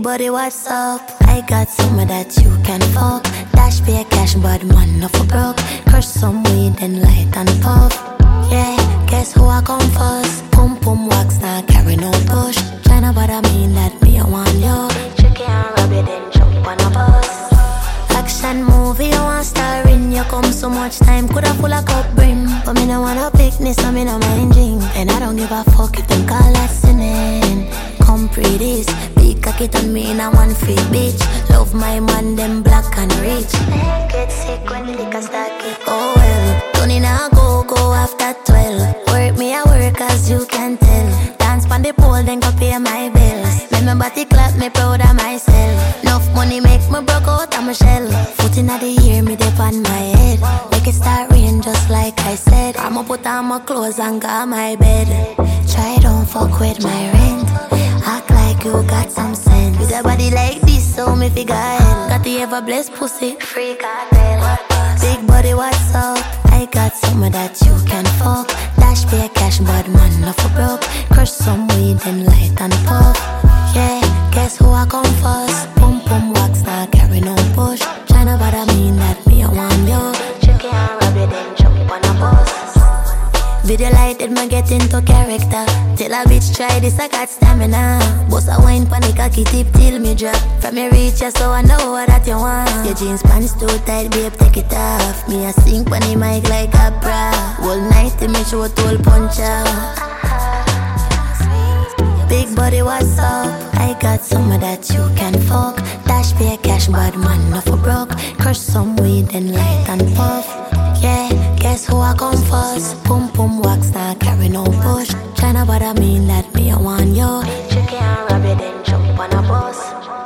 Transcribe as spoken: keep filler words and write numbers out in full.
Big body, what's up? I got some of that you can fuck. Dash pay cash, but man, no for broke. Crush some weed and light and puff. Yeah, guess who I come first? Pum pum wax, now carry no push. China, but I mean that me, I want you. Chicken and rabbit, then jump on a bus. Action movie, you want star in. You come so much time, coulda full a cup brim. But me no wanna picnic, so me no mind drink. And I don't give a fuck if them call that sinning. Come pretty, big cocky on me in a one free bitch. Love my man, them black and rich. Get sick when the liquor start kick. Oh well, Tony now go, go after twelve. Work me a work as you can tell. Dance pon the pole, then go pay my bills. Make me body clap, me proud of myself. Enough money make me broke out of my shell. Foot in the ear, me dip on my head. Make it start rain just like I said. I'ma put on my clothes and go on my bed. Try don't fuck with my rent. Act like you got some sense. With a body like this, so me figure hell. Got the ever blessed pussy, free cartel. Big body, what's up? I got some of that you can fuck. Dash pay cash, but man, no for broke. Crush some weed and light and puff. Yeah, guess who I come first? Pum pum wax, now carry no push. China, but I mean that me, I want you. Chicken and rabbit, then jump on a bus. Video light, it me get into character. Tell a bitch try this, I got stamina. Boss a wine panic, I keep tip till me drop. From me reach ya, so I know what that you want. Your jeans pants too tight, babe, take it off. Me a sing pon the mic like a bra. Whole night, in me show tool punch out. Big body, what's up? I got some of that you can fuck. Dash pay cash, bad man, no for broke. Crush some weed and light and puff. Yeah, guess who I come first? Pum pum wax, now carry no push. China, but I mean that me, I want you. Chicken and rabbit, then jump on a bus.